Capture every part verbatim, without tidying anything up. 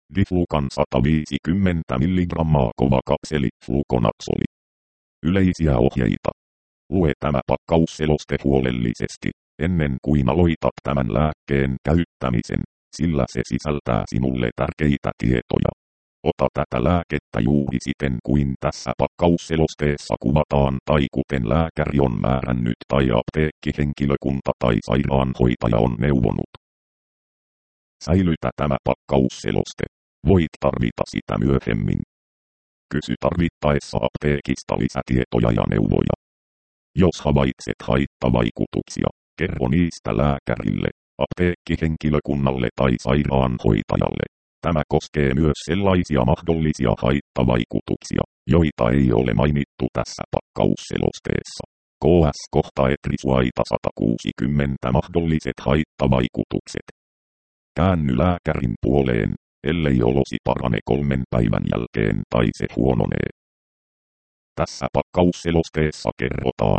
Diflukan sata viisikymmentä milligrammaa kova kapseli flukonatsoli. Yleisiä ohjeita. Lue tämä pakkausseloste huolellisesti, ennen kuin aloitat tämän lääkkeen käyttämisen, sillä se sisältää sinulle tärkeitä tietoja. Ota tätä lääkettä juuri siten kuin tässä pakkausselosteessa kuvataan tai kuten lääkäri on määrännyt tai apteekkihenkilökunta tai sairaanhoitaja on neuvonut. Säilytä tämä pakkausseloste. Voit tarvita sitä myöhemmin. Kysy tarvittaessa apteekista lisätietoja ja neuvoja. Jos havaitset haittavaikutuksia, kerro niistä lääkärille, apteekkihenkilökunnalle tai sairaanhoitajalle. Tämä koskee myös sellaisia mahdollisia haittavaikutuksia, joita ei ole mainittu tässä pakkausselosteessa. K S kohta etrisuaita sata kuusikymmentä mahdolliset haittavaikutukset. Käänny lääkärin puoleen, ellei olosi parane kolmen päivän jälkeen tai se huononee. Tässä pakkausselosteessa kerrotaan.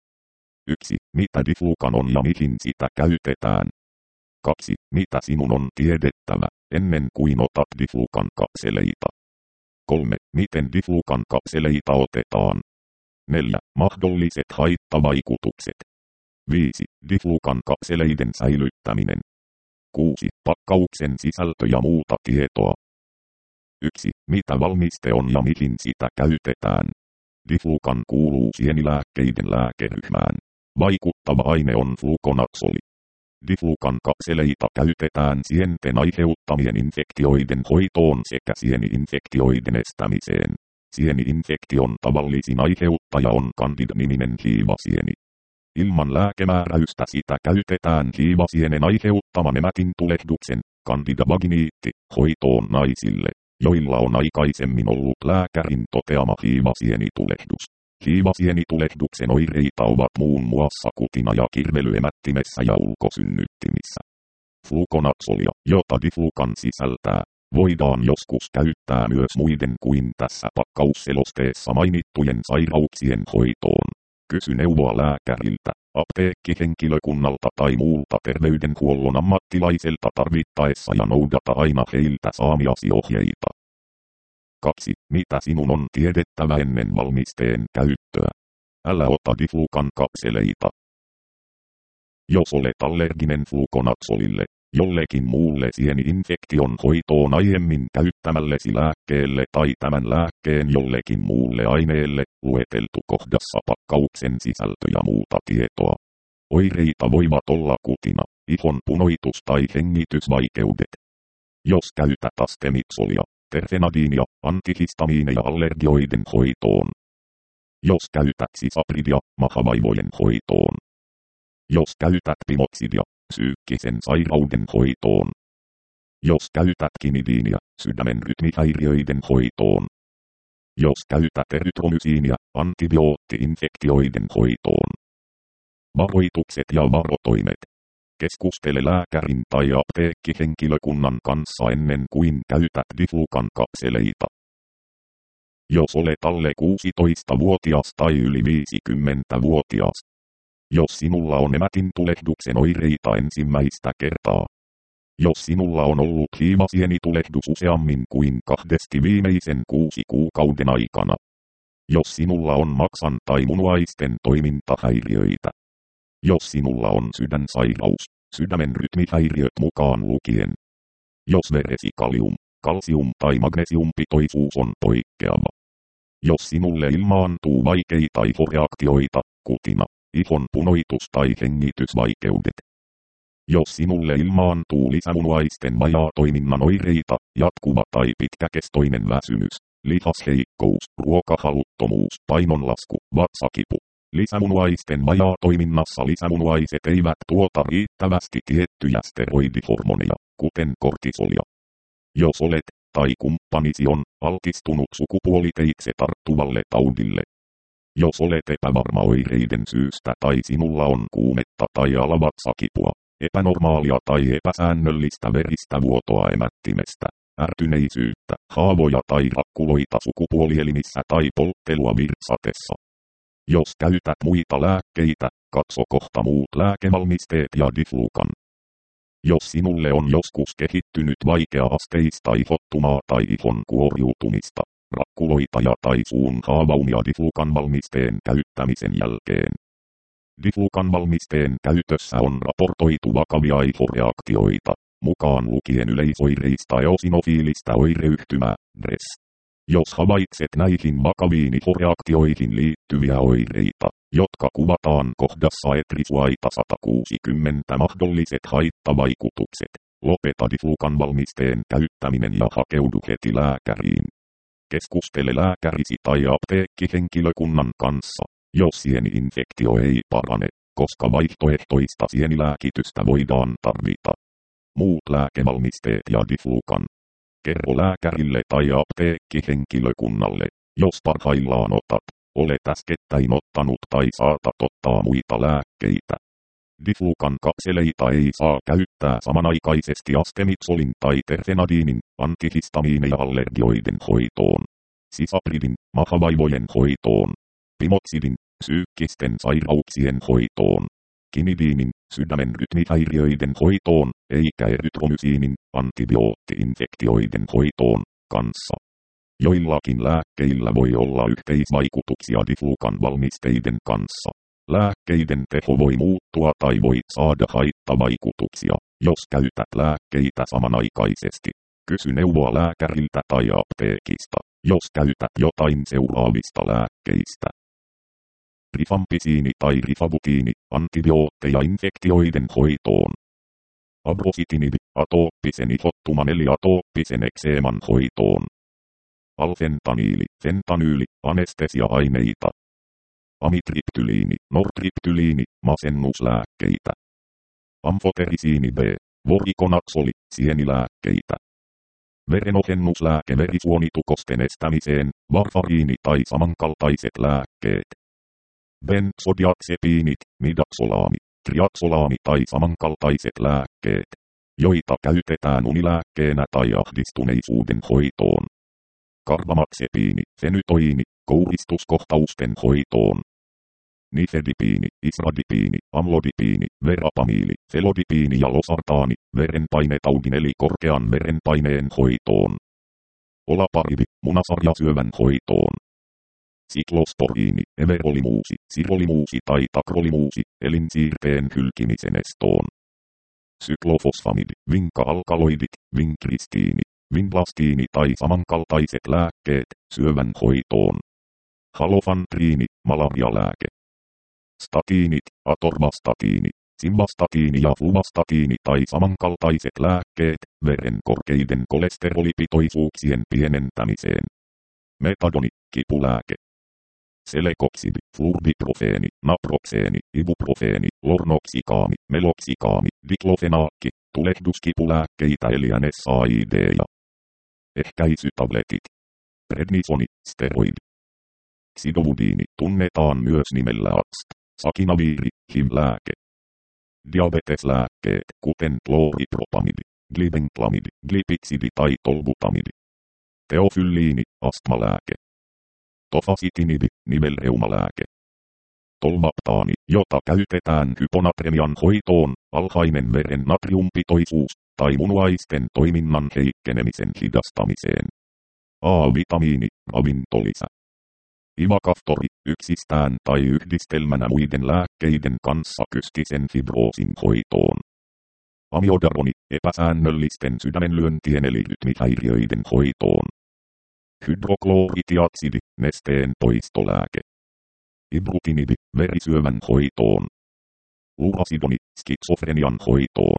yksi. Mitä Diflukan on ja mihin sitä käytetään. kaksi. Mitä sinun on tiedettävä, ennen kuin otat Diflukan kapseleita. kolme. Miten Diflukan kapseleita otetaan. neljä. Mahdolliset haittavaikutukset. viisi. Diflukan kapseleiden säilyttäminen. kuusi. Pakkauksen sisältö ja muuta tietoa. yksi. Mitä valmiste on ja mihin sitä käytetään. Diflukan kuuluu sienilääkkeiden lääkeryhmään. Vaikuttava aine on flukonatsoli. Diflukan kapseleita käytetään sienten aiheuttamien infektioiden hoitoon sekä sieni-infektioiden estämiseen. Sieni-infektion tavallisin aiheuttaja on Candida-niminen hiivasieni. Ilman lääkemääräystä sitä käytetään hiivasienen aiheuttaman emätintulehduksen, Candida vaginiitti, hoitoon naisille, joilla on aikaisemmin ollut lääkärin toteama hiivasienitulehdus. Hiivasienitulehduksen oireita ovat muun muassa kutina ja kirvely emättimessä ja ulkosynnyttimissä. Flukonatsolia, jota Diflukan sisältää, voidaan joskus käyttää myös muiden kuin tässä pakkausselosteessa mainittujen sairauksien hoitoon. Kysy neuvoa lääkäriltä, apteekkihenkilökunnalta tai muulta terveydenhuollon ammattilaiselta tarvittaessa ja noudata aina heiltä saamiasi ohjeita. kaksi. Mitä sinun on tiedettävä ennen valmisteen käyttöä? Älä ota Diflukan kapseleita. Jos olet allerginen flukonatsolille, jollekin muulle sieni-infektion hoitoon aiemmin käyttämällesi lääkkeelle tai tämän lääkkeen jollekin muulle aineelle, lueteltu kohdassa pakkauksen sisältö ja muuta tietoa. Oireita voivat olla kutina, ihon punoitus tai hengitysvaikeudet. Jos käytät astemitsolia, terfenadiinia, antihistamiineja allergioiden hoitoon. Jos käytät sisapridia, mahavaivojen hoitoon. Jos käytät pimoksidia, psyykkisen sairauden hoitoon. Jos käytät kinidiinia, sydämen rytmihäiriöiden hoitoon. Jos käytät erytromysiinia, antibioottiinfektioiden hoitoon. Varoitukset ja varotoimet. Keskustele lääkärin tai apteekkihenkilökunnan kanssa ennen kuin käytät Diflukan kapseleita. Jos olet alle kuusitoistavuotias tai yli viisikymmentävuotias. Jos sinulla on emätintulehduksen oireita ensimmäistä kertaa. Jos sinulla on ollut hiivasienitulehdus useammin kuin kahdesti viimeisen kuusi kuukauden aikana. Jos sinulla on maksan tai munuaisten toimintahäiriöitä. Jos sinulla on sydänsairaus, sydämen rytmihäiriöt mukaan lukien. Jos veresi kalium, kalsium tai magnesiumpitoisuus on poikkeava. Jos sinulle ilmaantuu vaikeita ihoreaktioita, kutina, ihon punoitus tai hengitysvaikeudet. Jos sinulle ilmaantuu lisämunuaisten vajaatoiminnan oireita, jatkuva tai pitkäkestoinen väsymys, lihasheikkous, ruokahaluttomuus, painonlasku, vatsakipu. Lisämunuaisten vajaatoiminnassa lisämunuaiset eivät tuota riittävästi tiettyjä steroidihormoneja, kuten kortisolia. Jos olet, tai kumppanisi on, altistunut sukupuoliteitse tarttuvalle taudille. Jos olet epävarma oireiden syystä tai sinulla on kuumetta tai alavatsakipua, epänormaalia tai epäsäännöllistä veristä vuotoa emättimestä, ärtyneisyyttä, haavoja tai rakkuloita sukupuolielimissä tai polttelua virsatessa. Jos käytät muita lääkkeitä, katso kohta muut lääkevalmisteet ja Diflukan. Jos sinulle on joskus kehittynyt vaikea-asteista ihottumaa tai ihon kuoriutumista, rakkuloita tai suun haavaumia Diffukan valmisteen käyttämisen jälkeen. Diffukan valmisteen käytössä on raportoitu vakavia ihoreaktioita, mukaan lukien yleisoireista eosinofiilistä oireyhtymää, D R E S. Jos havaitset näihin vakaviin ihoreaktioihin liittyviä oireita, jotka kuvataan kohdassa Etrisuaita sata kuusikymmentä mahdolliset haittavaikutukset, lopeta Diffukan valmisteen käyttäminen ja hakeudu heti lääkäriin. Keskustele lääkärisi tai apteekkihenkilökunnan kanssa, jos sieni-infektio ei parane, koska vaihtoehtoista sienilääkitystä voidaan tarvita. Muut lääkevalmisteet ja Diffukan. Kerro lääkärille tai apteekkihenkilökunnalle, jos parhaillaan otat, olet äskettäin ottanut tai saatat ottaa muita lääkkeitä. Diffukan kapseleita ei saa käyttää samanaikaisesti Astemixolin tai terfenadiinin, antihistamiineja-allergioiden hoitoon, sisapridin, mahavaivojen hoitoon, pimotsidin, psyykkisten sairauksien hoitoon, kinidiinin, sydämen rytmihäiriöiden hoitoon, eikä erytromysiinin, antibioottiinfektioiden hoitoon, kanssa. Joillakin lääkkeillä voi olla yhteisvaikutuksia Diffukan valmisteiden kanssa. Lääkkeiden teho voi muuttua tai voi saada haittavaikutuksia, jos käytät lääkkeitä samanaikaisesti. Kysy neuvoa lääkäriltä tai apteekista, jos käytät jotain seuraavista lääkkeistä. Rifampisiini tai rifabutiini, antibiootteja infektioiden hoitoon. Abrositinib, atooppisen ihottuman eli atooppisen ekseeman hoitoon. Alfentaniili, fentanyyli, anestesia-aineita. Amitriptyliini, nortriptyliini, masennuslääkkeitä. Amfoterisiini B, vorikonaksoli, sienilääkkeitä. Verenohennuslääke verisuonitukosten estämiseen, varfariini tai samankaltaiset lääkkeet. Benzodiazepiinit, midaksolaami, triaksolaami tai samankaltaiset lääkkeet, joita käytetään unilääkkeenä tai ahdistuneisuuden hoitoon. Karbamaxepiini, fenytoiini, kouristuskohtausten hoitoon. Nifedipiini, isradipiini, amlodipiini, verapamiili, felodipiini ja losartaani, verenpainetaudin eli korkean verenpaineen hoitoon. Olaparivi, munasarjasyövän hoitoon. Siklosporiini, everolimuusi, sirolimuusi tai takrolimuusi, elinsiirteen hylkimisen estoon. Syklofosfamidi, vinka-alkaloidit, vinkristiini, vinblastiini tai samankaltaiset lääkkeet, syövän hoitoon. Halofantriini, malarialääke. Statiinit, atorvastatiini, simvastatiini ja fluvastatiini tai samankaltaiset lääkkeet, veren korkeiden kolesterolipitoisuuksien pienentämiseen. Metadoni, kipulääke. Selekoksidi, flurdiprofeeni, naproxeeni, ibuprofeeni, lornoksikaami, meloksikaami, diklofenaakki, tulehduskipulääkkeitä eli N S A I D ja ehkäisytabletit. Prednisoni, steroidi. Xidovudiini tunnetaan myös nimellä A X T, sakinaviiri, H I V-lääke. Diabeteslääkkeet, kuten klooripropamidi, glibenclamidi, glipixidi tai tolbutamidi. Teofylliini, astmalääke. Tofasitinidi, nivelreumalääke. Tolvaptaani, jota käytetään hyponatremian hoitoon, alhainen veren natriumpitoisuus, tai munuaisten toiminnan heikkenemisen hidastamiseen. A-vitamiini, ravintolisä. Ivakaftori, yksistään tai yhdistelmänä muiden lääkkeiden kanssa kystisen fibroosin hoitoon. Amiodaroni, epäsäännöllisten sydämenlyöntien eli rytmihäiriöiden hoitoon. Hydrokloritiatsidi, nesteen poistolääke. Ibrutinidi, verisyövän hoitoon. Lurasidoni, skitsofrenian hoitoon.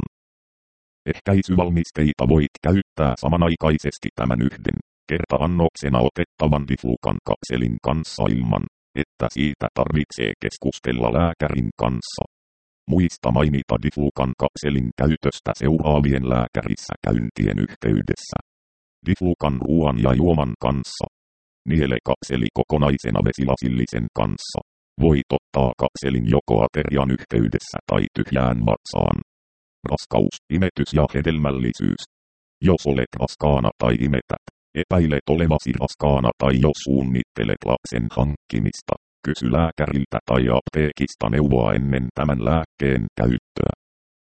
Ehkäisyvalmisteita voit käyttää samanaikaisesti tämän yhden kerta-annoksena otettavan Diffukan kapselin kanssa ilman, että siitä tarvitsee keskustella lääkärin kanssa. Muista mainita Diffukan kapselin käytöstä seuraavien lääkärissä käyntien yhteydessä. Diffukan ruoan ja juoman kanssa. Niele kapseli kokonaisena vesilasillisen kanssa. Voit ottaa kapselin joko aterian yhteydessä tai tyhjään vatsaan. Raskaus, imetys ja hedelmällisyys. Jos olet raskaana tai imetät, epäilet olevasi raskaana tai jos suunnittelet lapsen hankkimista, kysy lääkäriltä tai apteekista neuvoa ennen tämän lääkkeen käyttöä.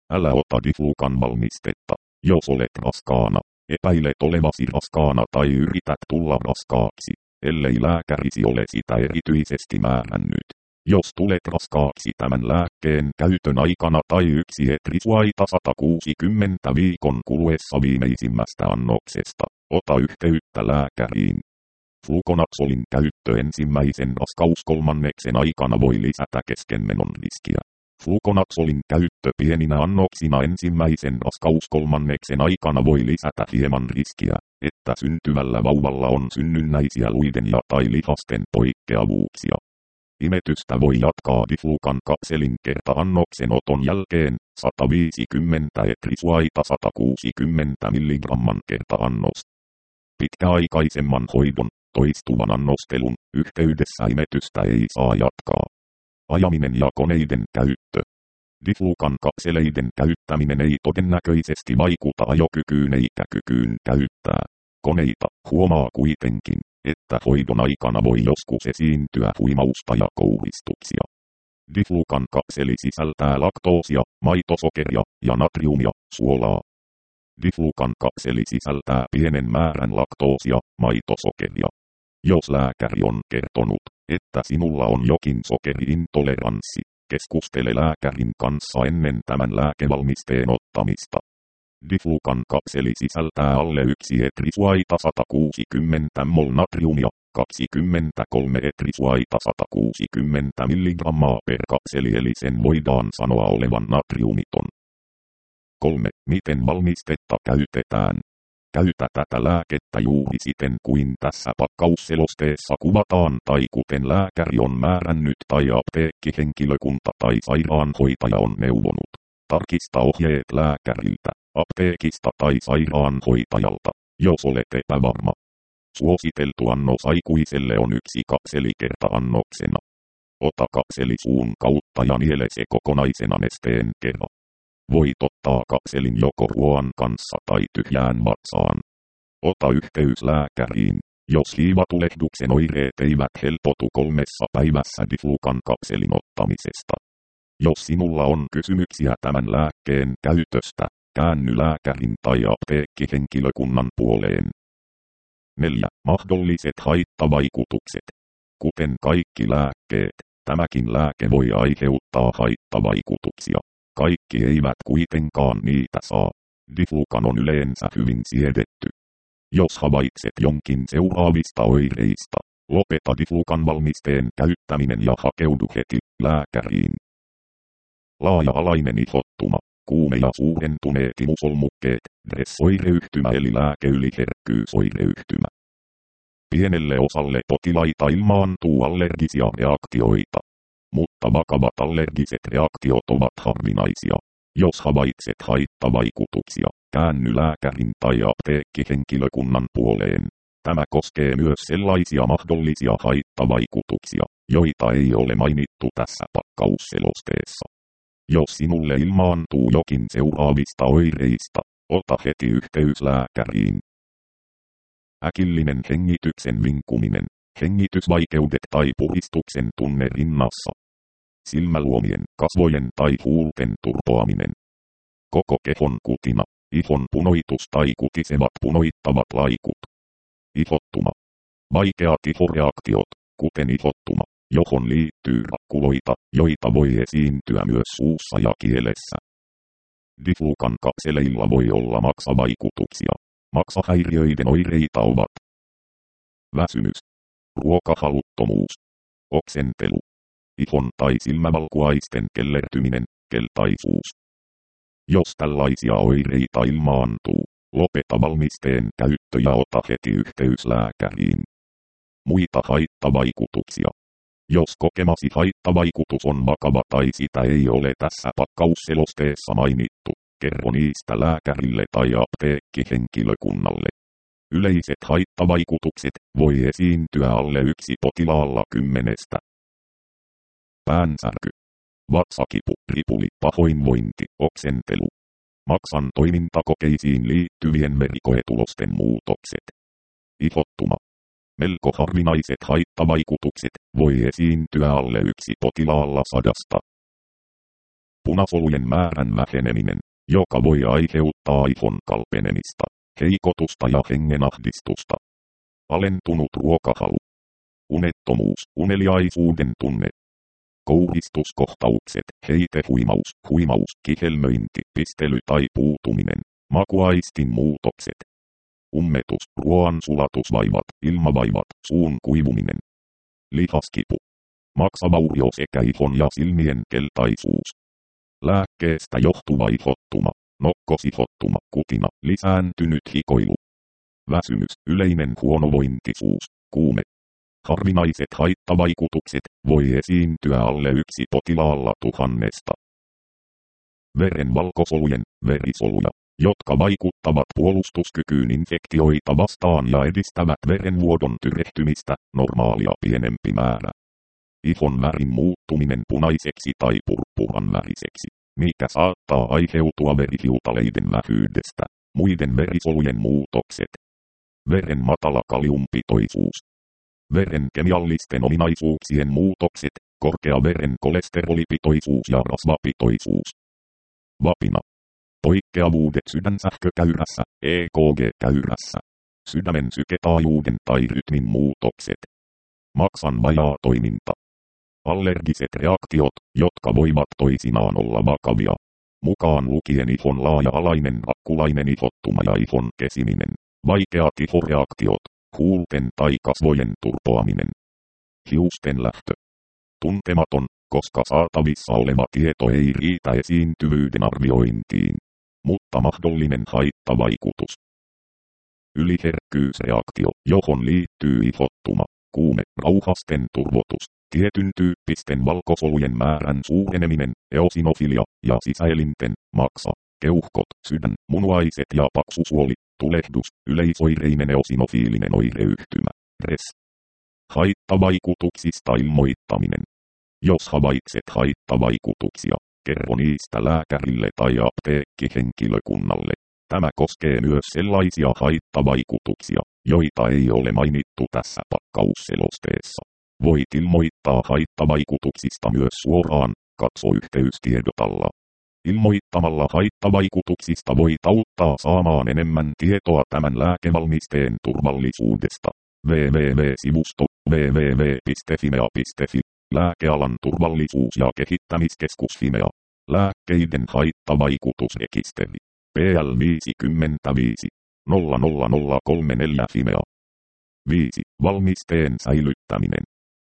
Älä ota diflukan valmistetta, jos olet raskaana. Epäilet olevasi raskaana tai yrität tulla raskaaksi, ellei lääkärisi ole sitä erityisesti määrännyt. Jos tulet raskaaksi tämän lääkkeen käytön aikana tai yksi etrisuaita sata kuusikymmentä viikon kuluessa viimeisimmästä annoksesta, ota yhteyttä lääkäriin. Fluconazolin käyttö ensimmäisen raskauskolmanneksen aikana voi lisätä keskenmenon riskiä. Fluconazolin käyttö pieninä annoksina ensimmäisen raskauskolmanneksen aikana voi lisätä hieman riskiä, että syntyvällä vauvalla on synnynnäisiä luiden ja tai lihasten poikkeavuuksia. Imetystä voi jatkaa diflukan kapselin kerta-annoksen oton jälkeen sata viisikymmentä etrisuaita sata kuusikymmentä milligramman kerta-annos. Pitkäaikaisemman hoidon, toistuvan annostelun, yhteydessä imetystä ei saa jatkaa. Ajaminen ja koneiden käyttö. Diflukan kapseleiden käyttäminen ei todennäköisesti vaikuta ajokykyyn eikä kykyyn käyttää koneita. Huomaa kuitenkin, että hoidon aikana voi joskus esiintyä huimausta ja kouristuksia. Diflukan kapseli sisältää laktoosia, maitosokeria ja natriumia, suolaa. Diflukan kapseli sisältää pienen määrän laktoosia, maitosokeria. Jos lääkäri on kertonut, että sinulla on jokin sokeriintoleranssi, keskustele lääkärin kanssa ennen tämän lääkevalmisteen ottamista. Diflukan kapseli sisältää alle yksi etrisuaita sata kuusikymmentä mol natriumia, kaksikymmentäkolme etrisuaita sata kuusikymmentä milligrammaa per kapseli eli sen voidaan sanoa olevan natriumiton. kolme. Miten valmistetta käytetään? Käytä tätä lääkettä juuri siten kuin tässä pakkausselosteessa kuvataan tai kuten lääkäri on määrännyt tai apteekkihenkilökunta tai sairaanhoitaja on neuvonut. Tarkista ohjeet lääkäriltä, apteekista tai sairaanhoitajalta, jos olet epävarma. Suositeltu annos aikuiselle on yksi kapseli kerta-annoksena. Ota kapseli suun kautta ja niele se kokonaisena nesteen kerran. Voit ottaa kapselin joko ruoan kanssa tai tyhjään vatsaan. Ota yhteys lääkäriin, jos hiivatulehduksen oireet eivät helpotu kolmessa päivässä diflukan kapselin ottamisesta. Jos sinulla on kysymyksiä tämän lääkkeen käytöstä, käänny lääkärin tai apteekkihenkilökunnan puoleen. neljä. Mahdolliset haittavaikutukset. Kuten kaikki lääkkeet, tämäkin lääke voi aiheuttaa haittavaikutuksia. Kaikki eivät kuitenkaan niitä saa. Diflukan on yleensä hyvin siedetty. Jos havaitset jonkin seuraavista oireista, lopeta diflukan valmisteen käyttäminen ja hakeudu heti lääkäriin. Laaja-alainen ihottuma, kuume ja suurentuneet imusolmukkeet, D R E S-oireyhtymä eli lääkeyliherkkyysoireyhtymä. Pienelle osalle potilaita ilmaantuu allergisia reaktioita, mutta vakavat allergiset reaktiot ovat harvinaisia. Jos havaitset haittavaikutuksia, käänny lääkärin tai apteekkihenkilökunnan puoleen. Tämä koskee myös sellaisia mahdollisia haittavaikutuksia, joita ei ole mainittu tässä pakkausselosteessa. Jos sinulle ilmaantuu jokin seuraavista oireista, ota heti yhteys lääkäriin. Äkillinen hengityksen vinkuminen, hengitysvaikeudet tai puristuksen tunne rinnassa. Silmäluomien, kasvojen tai huulten turpoaminen. Koko kehon kutina, ihon punoitus tai kutisevat punoittavat laikut. Ihottuma. Vaikeat ihoreaktiot, kuten ihottuma, johon liittyy rakkuloita, joita voi esiintyä myös suussa ja kielessä. Diflukan kapseleilla voi olla maksavaikutuksia. Maksahäiriöiden oireita ovat väsymys, ruokahaluttomuus, oksentelu, ihon tai silmävalkuaisten kellertyminen, keltaisuus. Jos tällaisia oireita ilmaantuu, lopeta valmisteen käyttö ja ota heti yhteys lääkäriin. Muita haittavaikutuksia. Jos kokemasi haittavaikutus on vakava tai sitä ei ole tässä pakkausselosteessa mainittu, kerro niistä lääkärille tai apteekkihenkilökunnalle. Yleiset haittavaikutukset voi esiintyä alle yksi potilaalla kymmenestä. Päänsärky, vatsakipu, ripuli, pahoinvointi, oksentelu. Maksan toimintakokeisiin liittyvien verikoetulosten muutokset. Ihottuma. Melko harvinaiset haittavaikutukset voi esiintyä alle yksi potilaalla sadasta. punasolujen määrän väheneminen, joka voi aiheuttaa aivon kalpenemista, heikotusta ja hengenahdistusta. Alentunut ruokahalu. Unettomuus, uneliaisuuden tunne. Kouristuskohtaukset, heitehuimaus, huimaus, kihelmöinti, pistely tai puutuminen, makuaistin muutokset. Ummetus, ruoan sulatusvaivat, ilmavaivat, suun kuivuminen. Lihaskipu. Maksavaurio sekä ihon ja silmien keltaisuus. Lääkkeestä johtuva ihottuma, nokkosihottuma, kutina, lisääntynyt hikoilu. Väsymys, yleinen huonovointisuus, kuume. Harvinaiset haittavaikutukset voi esiintyä alle yksi potilaalla tuhannesta. Veren valkosolujen, verisoluja, jotka vaikuttavat puolustuskykyyn infektioita vastaan ja edistävät verenvuodon tyrehtymistä, normaalia pienempi määrä. Ihon värin muuttuminen punaiseksi tai purppuran väriseksi, mikä saattaa aiheutua verihiutaleiden vähyydestä, muiden verisolujen muutokset. Veren matala kaliumpitoisuus. Veren kemiallisten ominaisuuksien muutokset, korkea veren kolesterolipitoisuus ja rasvapitoisuus. Vapina. Poikkeavuudet sydänsähkökäyrässä, E K G-käyrässä. Sydämen syketaajuuden tai rytmin muutokset. Maksan vajaa toiminta. Allergiset reaktiot, jotka voivat toisinaan olla vakavia. Mukaan lukien ihon laaja-alainen rakkulainen ihottuma ja ihon kesiminen. Vaikeat ihoreaktiot, huulten tai kasvojen turpoaminen. Hiusten lähtö. Tuntematon, koska saatavissa oleva tieto ei riitä esiintyvyyden arviointiin. Mutta mahdollinen haittavaikutus. Yliherkkyysreaktio, johon liittyy ihottuma, kuume, rauhasten turvotus, tietyn tyyppisten valkosolujen määrän suureneminen, eosinofilia ja sisäelinten, maksa, keuhkot, sydän, munuaiset ja paksusuoli, tulehdus, yleisoireinen eosinofiilinen oireyhtymä, R E S. Haittavaikutuksista ilmoittaminen. Jos havaitset haittavaikutuksia, kerro niistä lääkärille tai apteekkihenkilökunnalle. Tämä koskee myös sellaisia haittavaikutuksia, joita ei ole mainittu tässä pakkausselosteessa. Voit ilmoittaa haittavaikutuksista myös suoraan, katso yhteystiedotalla. Ilmoittamalla haittavaikutuksista voit auttaa saamaan enemmän tietoa tämän lääkevalmisteen turvallisuudesta. www-sivusto www piste fimea piste fi Lääkealan turvallisuus- ja kehittämiskeskus Fimea. Lääkkeiden haittavaikutusrekisteri. P L viisikymmentäviisi nolla nolla nolla kolme neljä Fimea. viisi. Valmisteen säilyttäminen.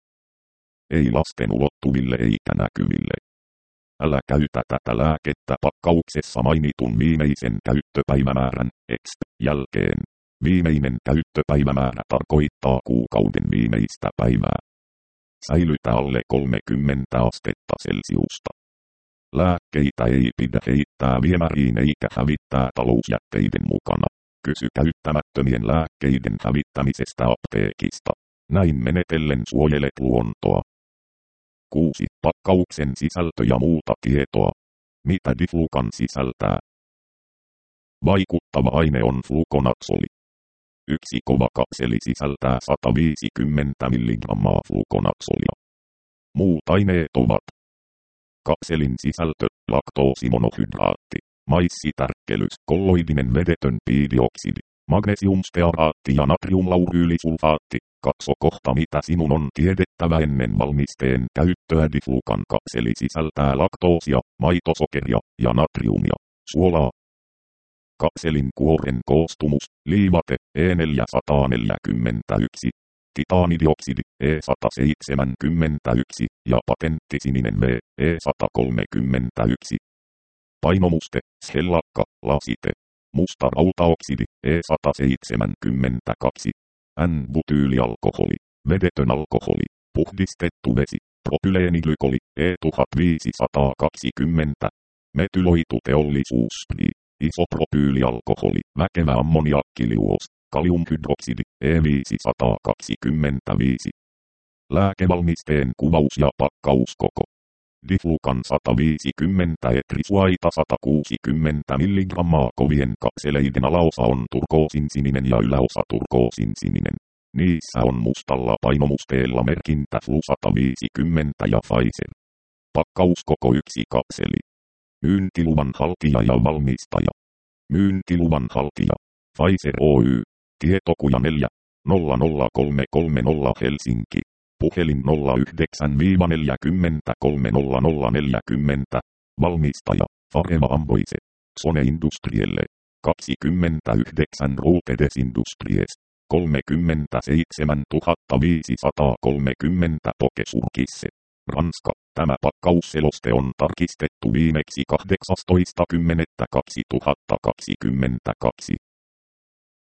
Ei lasten ulottuville eikä näkyville. Älä käytä tätä lääkettä pakkauksessa mainitun viimeisen käyttöpäivämäärän X jälkeen. Viimeinen käyttöpäivämäärä tarkoittaa kuukauden viimeistä päivää. Säilytä alle kolmekymmentä astetta Celsiusta. Lääkkeitä ei pidä heittää viemäriin eikä hävittää talousjätteiden mukana. Kysy käyttämättömien lääkkeiden hävittämisestä apteekista. Näin menetellen suojelet luontoa. kuusi. Pakkauksen sisältö ja muuta tietoa. Mitä diflukan sisältää? Vaikuttava aine on flukonatsoli. Yksi kova kapseli sisältää sata viisikymmentä milligrammaa flukonatsolia. Muut aineet ovat kapselin sisältö, laktoosimonohydraatti, maissitärkkelys, kolloidinen vedetön piidioksidi, magnesiumstearaatti ja natriumlauryylisulfaatti. Katso kohta mitä sinun on tiedettävä ennen valmisteen käyttöä. Diflukan kapseli sisältää laktoosia, maitosokeria ja natriumia, suolaa. Kapselin kuoren koostumus, liivate, E neljäsataaneljäkymmentäyksi, titaanidioksidi, E sata seitsemänkymmentäyksi ja patenttisininen V, E sata kolmekymmentäyksi. Painomuste, shellakka, lasite, musta rautaoksidi, E sata seitsemänkymmentäkaksi. N-butyylialkoholi, vedetön alkoholi, puhdistettu vesi, propyleeniglykoli, E tuhatviisisataakaksikymmentä. Metyloitu teollisuuspri. Isopropyylialkoholi, väkevä ammoniakkiliuos, kaliumhydroksidi, E viisisataakaksikymmentäviisi. Lääkevalmisteen kuvaus ja pakkauskoko. Diflukan sata viisikymmentä etrisuaita sata kuusikymmentä milligrammaa kovien kapseleiden alaosa on turkoosinsininen ja yläosa turkoosinsininen. Niissä on mustalla painomusteella merkintä Flu sata viisikymmentä ja Pfizer. Pakkauskoko yksi kapseli. Myyntiluvan haltija ja valmistaja. Myyntiluvan haltija. Pfizer Oy. Tietokuja neljä nolla nolla kolme kolme nolla Helsinki. Puhelin nolla yhdeksän neljäkymmentä kolme nolla nolla neljäkymmentä. Valmistaja. Fareva Amboise. Sone Industrielle. kaksikymmentäyhdeksän Ruutedes Industries. kolmekymmentäseitsemän tuhatta viisisataakolmekymmentä Pokesurkisse. Ranska. Tämä pakkausseloste on tarkistettu viimeksi kahdeksastoista kymmenettä kaksituhattakaksikymmentäkaksi.